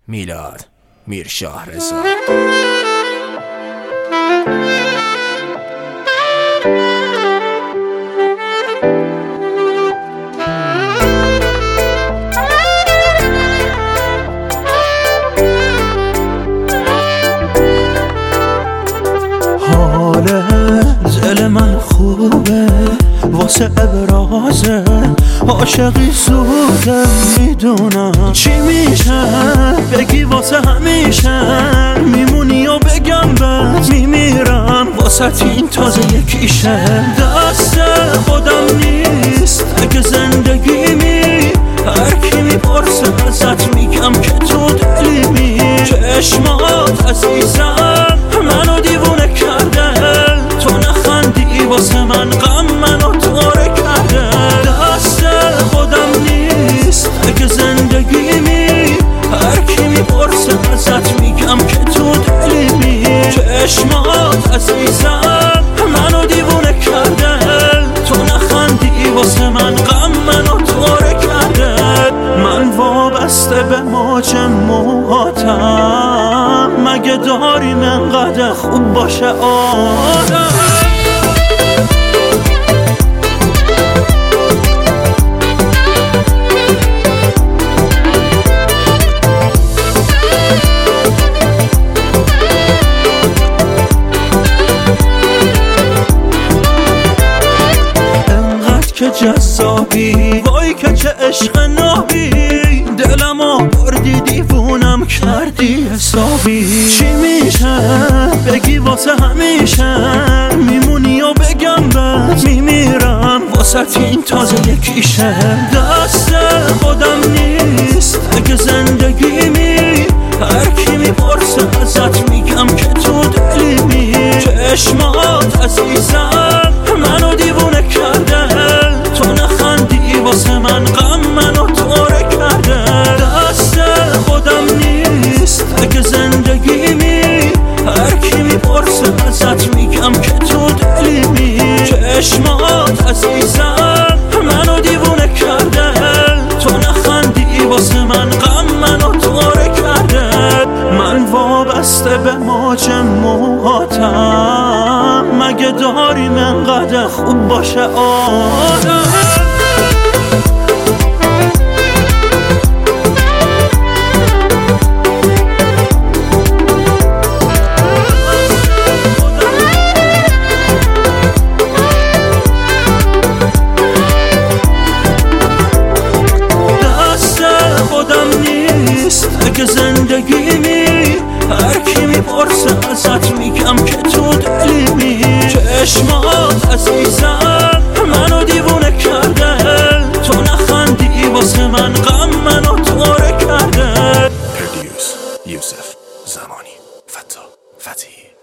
میلاد میرشاهرضا. حال دل من خوبه واسه ابرازه، عاشقی زوده میدونم چی میشه، بگی واسه همیشه میمونی و بگم بهت میمیرم واسه این تازه یکیشه. دست خودم نیست اگه زندگیمی، هر کی میپرسه ازت میگم که تو دلیمی. چشمات عزیزم منو دیوونه کرده، تو نخندی واسه من غم منو تاره کرده. دست خودم نیست اگه زندگیمی، هر کی میپرسه ازت میگم که تو دلیمی. چشمات عزیزم منو دیوونه کرده، تو نخندی واسه من غم منو تاره کرده. من وابسته به موج موهاتم، مگه داریم انقدر خوب باشه آدم. انقدر که جذابی، وای که چه عشق نابی، دلمو بردی دیوونم کردی حسابی. چی میشه بگی واسه همیشه میمونی و بگم بهت میمیرم واسه این تازه یکیشه. دست خودم نیست اگه زندگیمی، هر کی میپرسه ازت میگم که تو دلیمی. چشمات عزیزم منو دیوونه کرده، تو نخندی واسه من غم منو تاره کرده. دست خودم نیست اگه زندگیمی، هر کی میپرسه ازت میگم که تو دلیمی. چشمات عزیزم منو دیوونه کرده، تو نخندی واسه من غم منو تاره کرده. من وابسته به موج موهاتم، مگه داریم انقدر خوب باشه آدم. اگه زندگیمی، هر کی میپرسه ازت میگم که تو دلیمی. چشمات عزیزم منو دیوونه کرده، تو نخندی واسه من غم منو تاره کرده. پرودیوس یوسف زمانی، فتا فتحی.